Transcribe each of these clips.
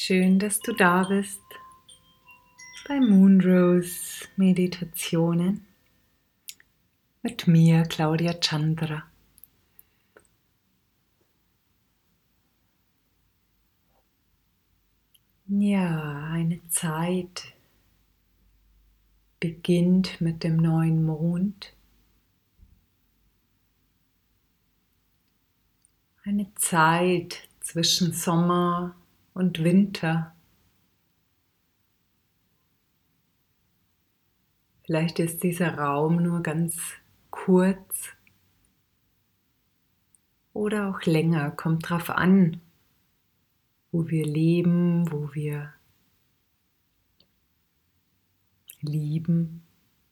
Schön, dass du da bist bei Moonrose Meditationen mit mir, Claudia Chandra. Ja, eine Zeit beginnt mit dem neuen Mond. Eine Zeit zwischen Sommer und Winter. Vielleicht ist dieser Raum nur ganz kurz oder auch länger, kommt drauf an, wo wir leben, wo wir lieben,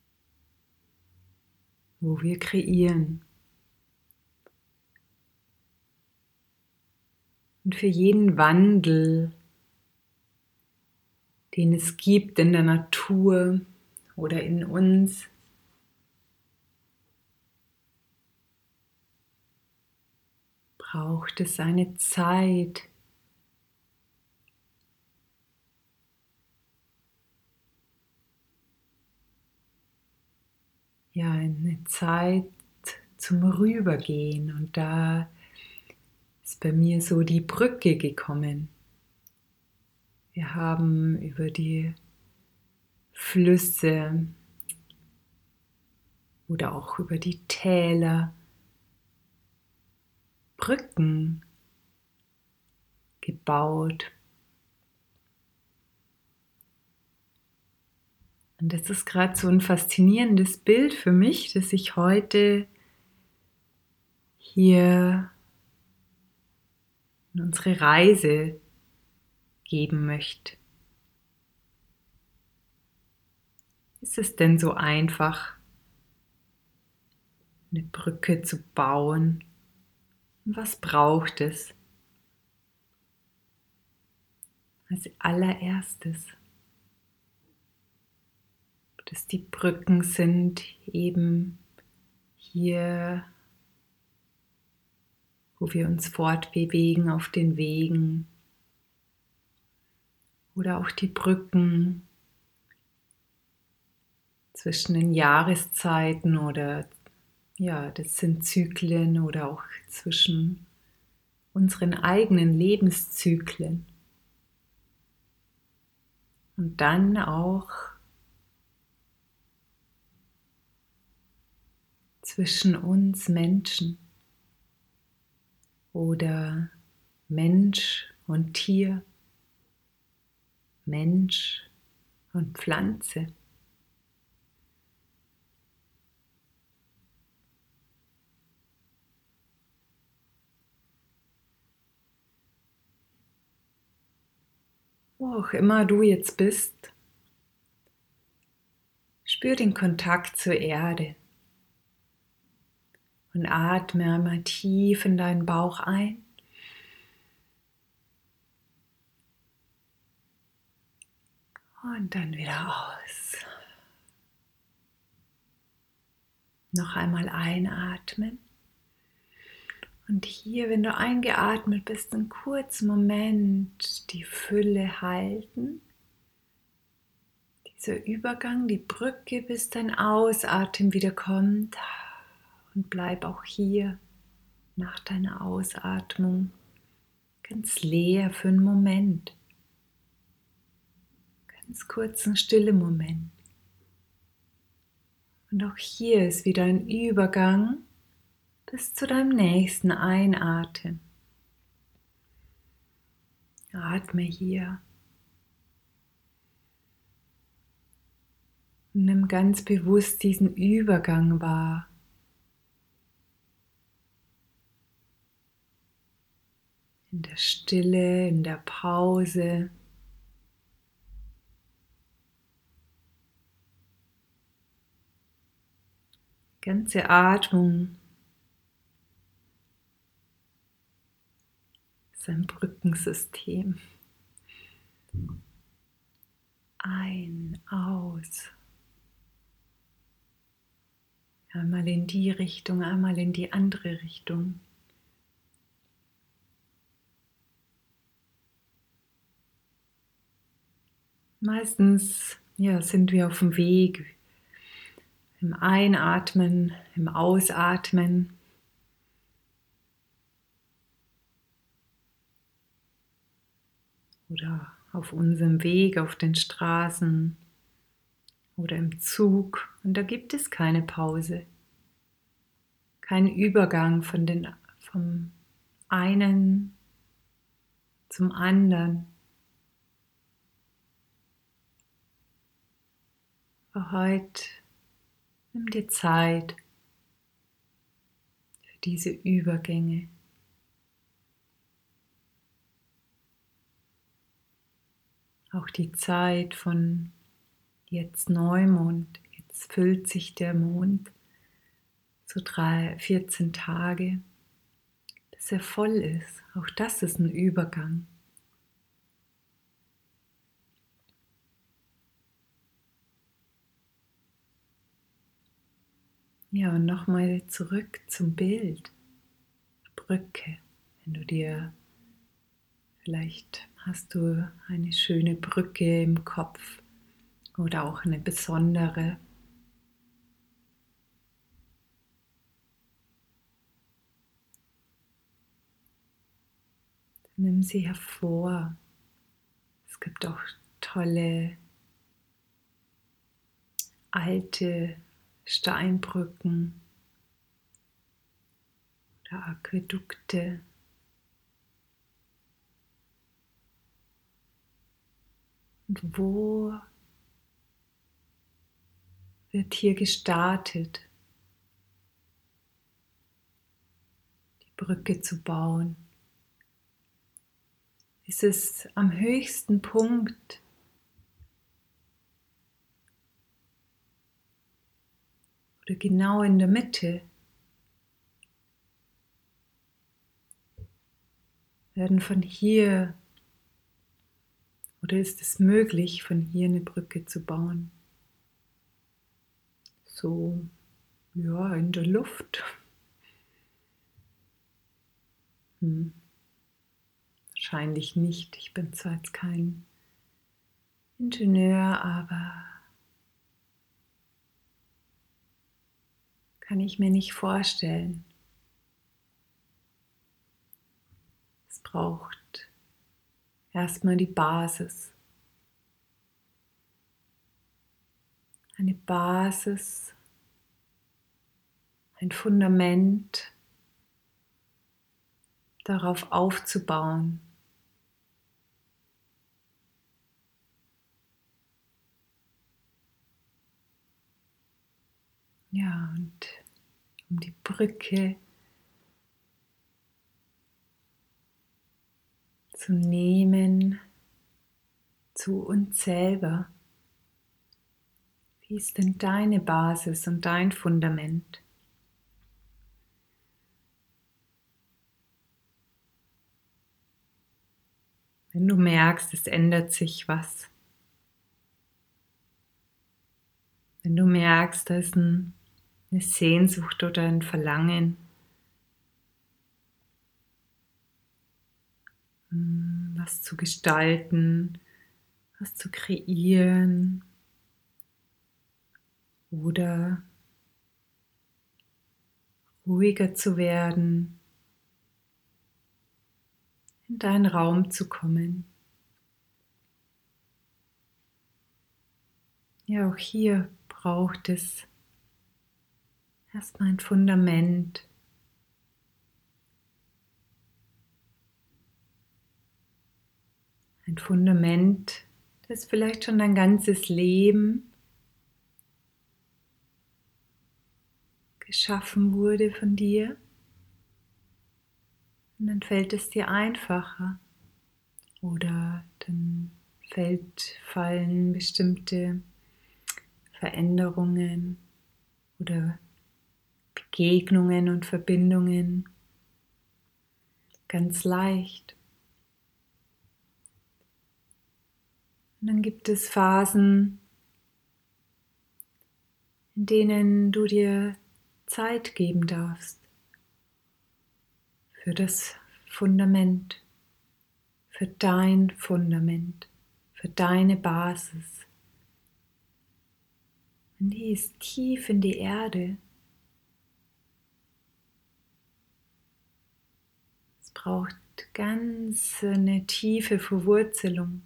wo wir kreieren. Und für jeden Wandel, den es gibt in der Natur oder in uns, braucht es eine Zeit. Ja, eine Zeit zum Rübergehen. Und da ist bei mir so die Brücke gekommen. Wir haben über die Flüsse oder auch über die Täler Brücken gebaut. Und das ist gerade so ein faszinierendes Bild für mich, das ich heute hier in unsere Reise geben möchte. Ist es denn so einfach, eine Brücke zu bauen? Und was braucht es? Als allererstes, dass die Brücken sind eben hier, wo wir uns fortbewegen auf den Wegen, oder auch die Brücken zwischen den Jahreszeiten oder ja, das sind Zyklen oder auch zwischen unseren eigenen Lebenszyklen. Und dann auch zwischen uns Menschen oder Mensch und Tier, Mensch und Pflanze. Wo auch immer du jetzt bist, spür den Kontakt zur Erde und atme einmal tief in deinen Bauch ein und dann wieder aus. Noch einmal einatmen. Und hier, wenn du eingeatmet bist, einen kurzen Moment die Fülle halten. Dieser Übergang, die Brücke, bis dein Ausatmen wieder kommt. Und bleib auch hier nach deiner Ausatmung ganz leer für einen Moment. Ganz kurzen, stillen Moment. Und auch hier ist wieder ein Übergang bis zu deinem nächsten Einatmen. Atme hier. Und nimm ganz bewusst diesen Übergang wahr. In der Stille, in der Pause. Ganze Atmung ist ein Brückensystem. Ein, aus. Einmal in die Richtung, einmal in die andere Richtung. Meistens sind wir auf dem Weg, im Einatmen, im Ausatmen. Oder auf unserem Weg, auf den Straßen oder im Zug. Und da gibt es keine Pause, keinen Übergang vom einen zum anderen. Aber heute nimm dir Zeit für diese Übergänge. Auch die Zeit von jetzt Neumond, jetzt füllt sich der Mond, so 14 Tage, dass er voll ist. Auch das ist ein Übergang. Ja, und nochmal zurück zum Bild. Brücke. Wenn du dir, vielleicht hast du eine schöne Brücke im Kopf oder auch eine besondere. Nimm sie hervor. Es gibt auch tolle alte Steinbrücken oder Aquädukte. Und wo wird hier gestartet, die Brücke zu bauen? Ist es am höchsten Punkt oder genau in der Mitte? Werden von hier, oder ist es möglich, von hier eine Brücke zu bauen? So, ja, in der Luft. Wahrscheinlich nicht. Ich bin zwar jetzt kein Ingenieur, aber kann ich mir nicht vorstellen. Es braucht erstmal die Basis. Eine Basis, ein Fundament, darauf aufzubauen. Ja, und um die Brücke zu nehmen zu uns selber. Wie ist denn deine Basis und dein Fundament? Wenn du merkst, es ändert sich was. Wenn du merkst, da ist eine Sehnsucht oder ein Verlangen, was zu gestalten, was zu kreieren oder ruhiger zu werden, in deinen Raum zu kommen. Ja, auch hier braucht es erstmal ein Fundament. Ein Fundament, das vielleicht schon dein ganzes Leben geschaffen wurde von dir. Und dann fällt es dir einfacher. Oder dann fallen bestimmte Veränderungen oder Begegnungen und Verbindungen ganz leicht. Und dann gibt es Phasen, in denen du dir Zeit geben darfst für das Fundament, für dein Fundament, für deine Basis. Und die ist tief in die Erde. Es braucht ganz eine tiefe Verwurzelung.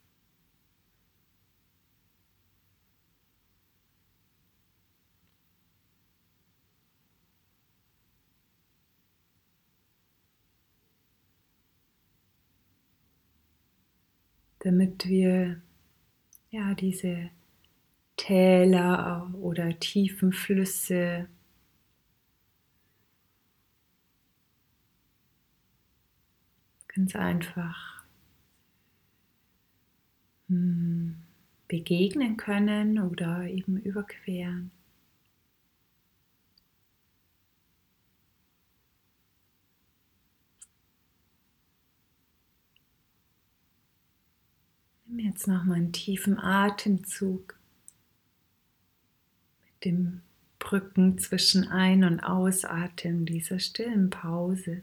Damit wir diese Täler oder tiefen Flüsse ganz einfach begegnen können oder eben überqueren. Nimm jetzt nochmal einen tiefen Atemzug mit dem Brücken zwischen Ein- und Ausatmen dieser stillen Pause.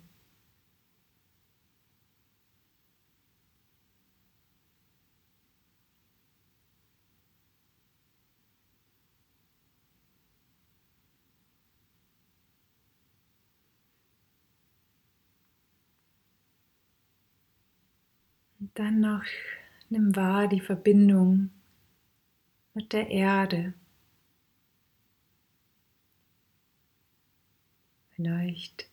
Und dann noch nimm wahr die Verbindung mit der Erde. Vielleicht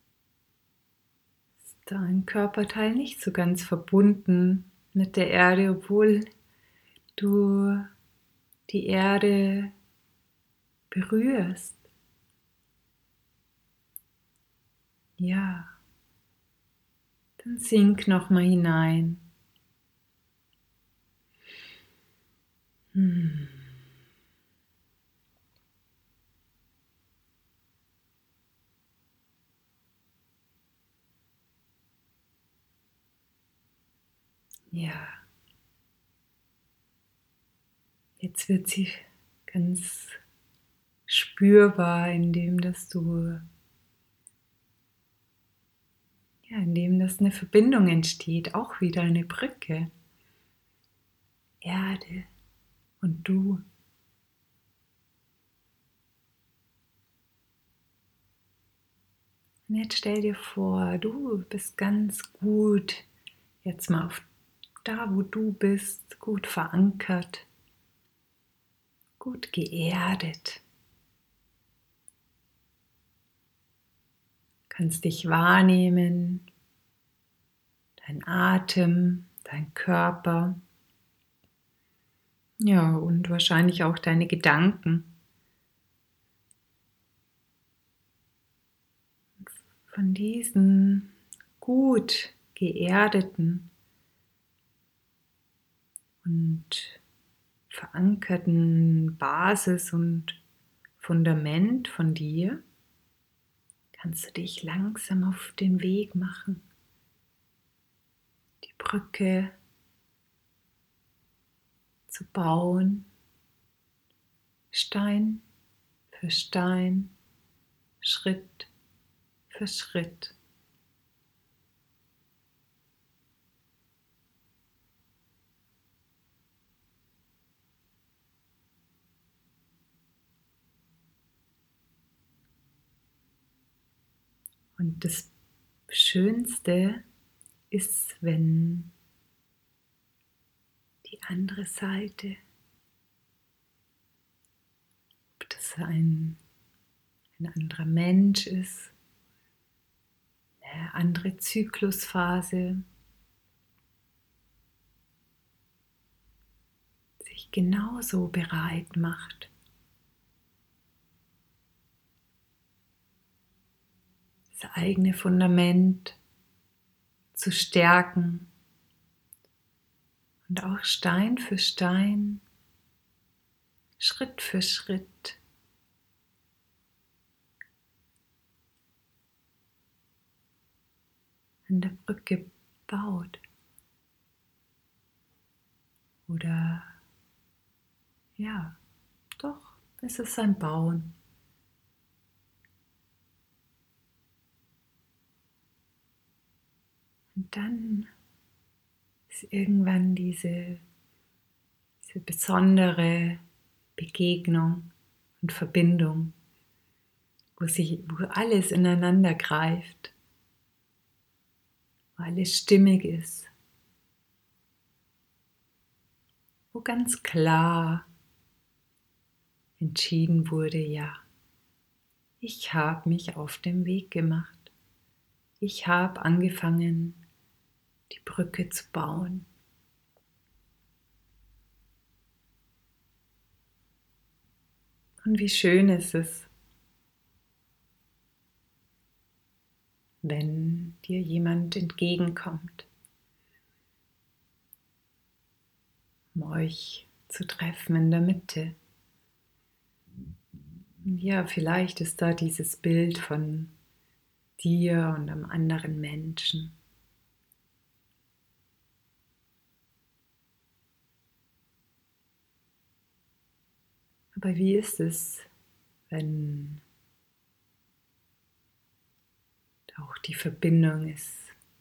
ist da ein Körperteil nicht so ganz verbunden mit der Erde, obwohl du die Erde berührst. Ja, dann sink noch mal hinein. Ja, jetzt wird sie ganz spürbar, indem das eine Verbindung entsteht, auch wieder eine Brücke. Erde und du. Und jetzt stell dir vor, du bist ganz gut, jetzt mal da, wo du bist, gut verankert, gut geerdet. Kannst dich wahrnehmen, dein Atem, dein Körper, ja, und wahrscheinlich auch deine Gedanken. Von diesen gut geerdeten und verankerten Basis und Fundament von dir kannst du dich langsam auf den Weg machen, die Brücke zu bauen, Stein für Stein, Schritt für Schritt. Und das Schönste ist, wenn die andere Seite, ob das ein anderer Mensch ist, eine andere Zyklusphase, sich genauso bereit macht, das eigene Fundament zu stärken und auch Stein für Stein, Schritt für Schritt an der Brücke baut. Oder ja, doch, es ist ein Bauen. Und dann ist irgendwann diese diese besondere Begegnung und Verbindung, wo alles ineinander greift, wo alles stimmig ist, wo ganz klar entschieden wurde, ja, ich habe mich auf den Weg gemacht. Ich habe angefangen, die Brücke zu bauen. Und wie schön ist es, wenn dir jemand entgegenkommt, um euch zu treffen in der Mitte. Und ja, vielleicht ist da dieses Bild von dir und einem anderen Menschen. Aber wie ist es, wenn da auch die Verbindung ist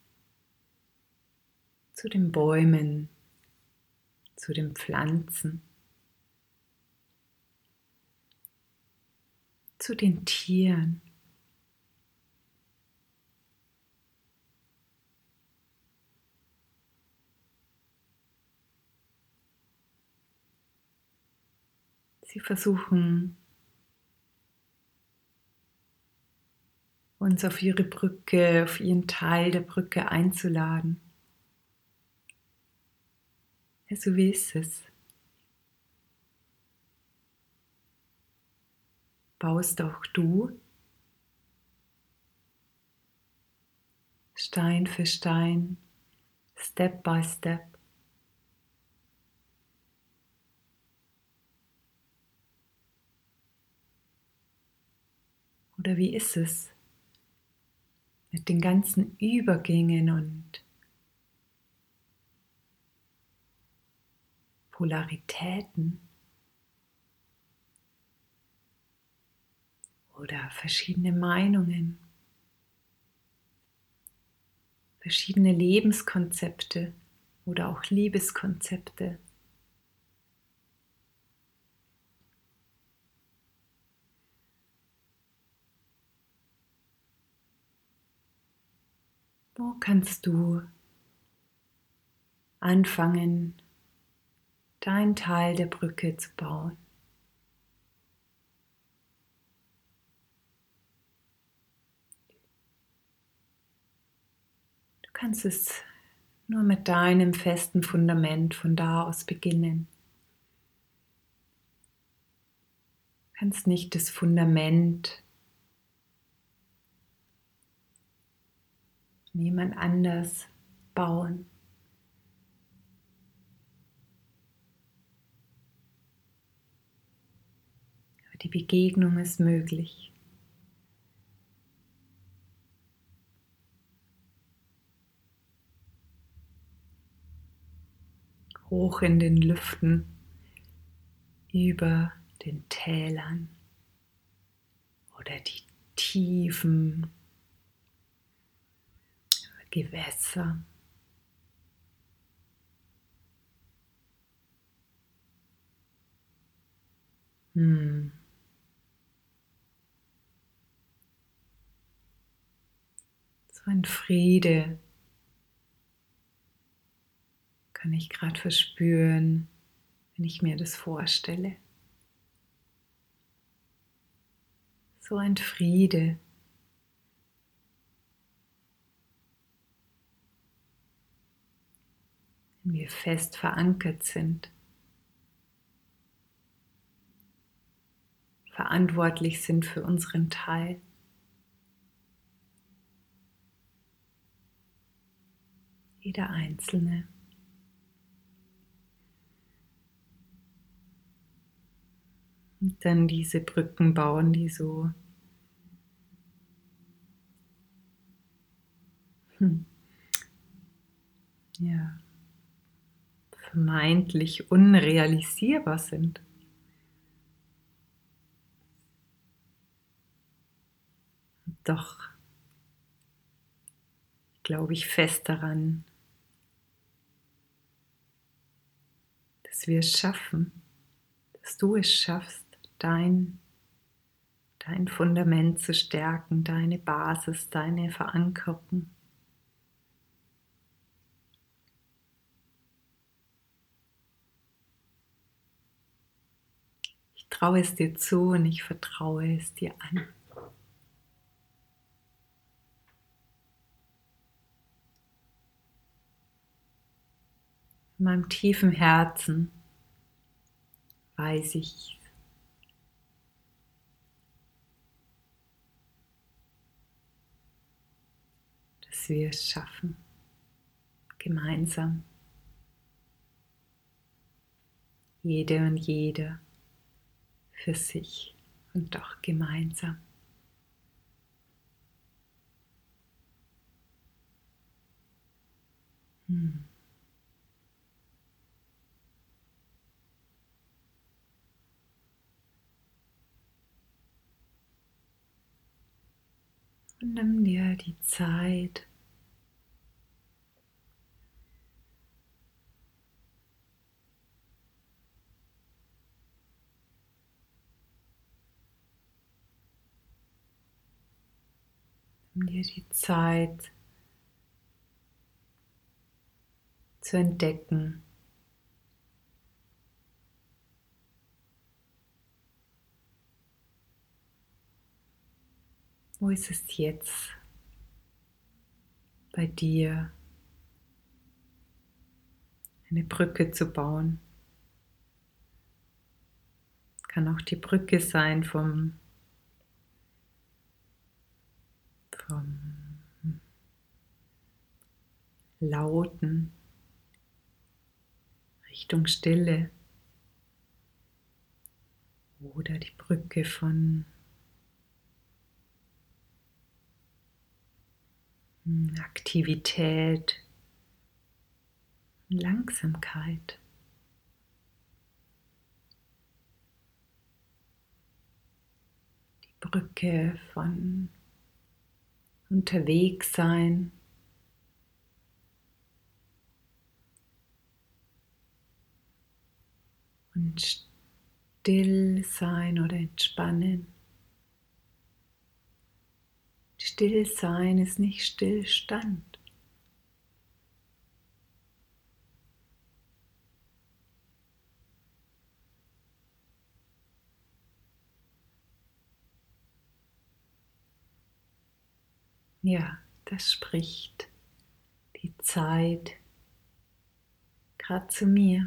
zu den Bäumen, zu den Pflanzen, zu den Tieren? Sie versuchen, uns auf ihre Brücke, auf ihren Teil der Brücke einzuladen. Ja, so wie ist es? Baust auch du Stein für Stein, Step by Step. Oder wie ist es mit den ganzen Übergängen und Polaritäten oder verschiedene Meinungen, verschiedene Lebenskonzepte oder auch Liebeskonzepte? Wo kannst du anfangen, deinen Teil der Brücke zu bauen? Du kannst es nur mit deinem festen Fundament von da aus beginnen. Du kannst nicht das Fundament von jemand anders bauen. Aber die Begegnung ist möglich. Hoch in den Lüften, über den Tälern oder die tiefen Gewässer. So ein Friede kann ich gerade verspüren, wenn ich mir das vorstelle. So ein Friede. Wenn wir fest verankert sind, verantwortlich sind für unseren Teil. Jeder Einzelne. Und dann diese Brücken bauen, die so ja, vermeintlich unrealisierbar sind. Doch glaube ich fest daran, dass wir es schaffen, dass du es schaffst, dein Fundament zu stärken, deine Basis, deine Verankerung. Ich traue es dir zu und ich vertraue es dir an. In meinem tiefen Herzen weiß ich, dass wir es schaffen, gemeinsam, jede und jeder für sich und doch gemeinsam. Und nimm dir die Zeit, zu entdecken, wo ist es jetzt bei dir, eine Brücke zu bauen. Kann auch die Brücke sein vom Lauten Richtung Stille oder die Brücke von Aktivität und Langsamkeit. Die Brücke von unterwegs sein und still sein oder entspannen. Still sein ist nicht Stillstand. Ja, das spricht die Zeit gerade zu mir.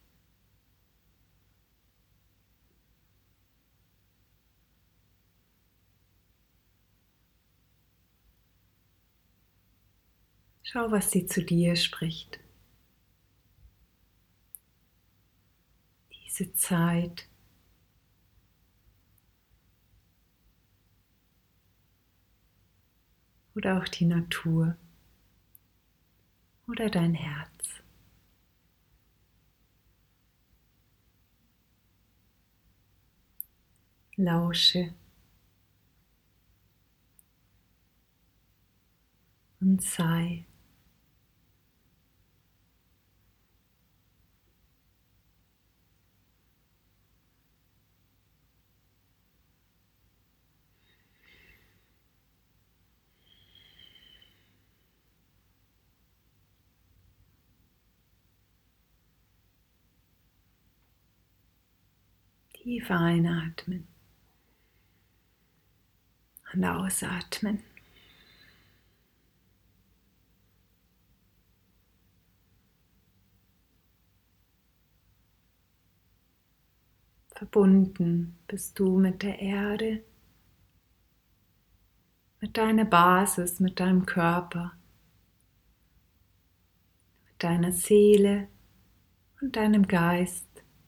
Schau, was sie zu dir spricht. Diese Zeit. Oder auch die Natur. Oder dein Herz. Lausche und sei. Tief einatmen und ausatmen. Verbunden bist du mit der Erde, mit deiner Basis, mit deinem Körper, mit deiner Seele und deinem Geist.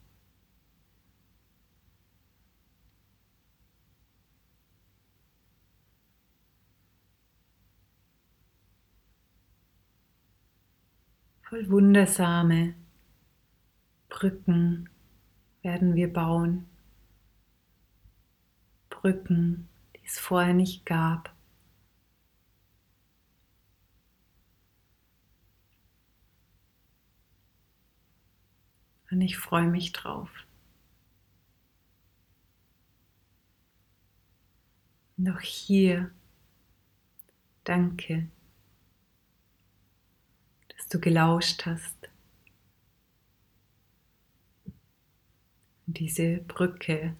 Voll wundersame Brücken werden wir bauen. Brücken, die es vorher nicht gab. Und ich freue mich drauf. Und auch hier, danke, dass du gelauscht hast. Und diese Brücke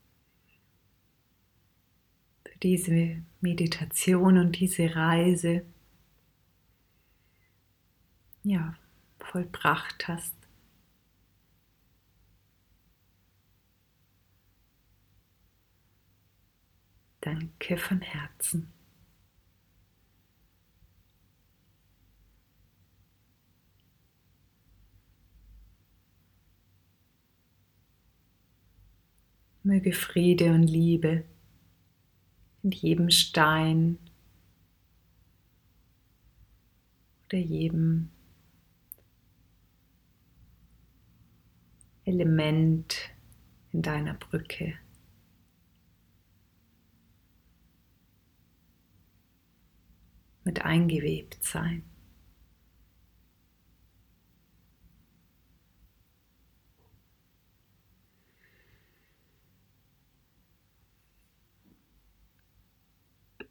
für diese Meditation und diese Reise, ja, vollbracht hast. Danke von Herzen. Möge Friede und Liebe in jedem Stein oder jedem Element in deiner Brücke mit eingewebt sein.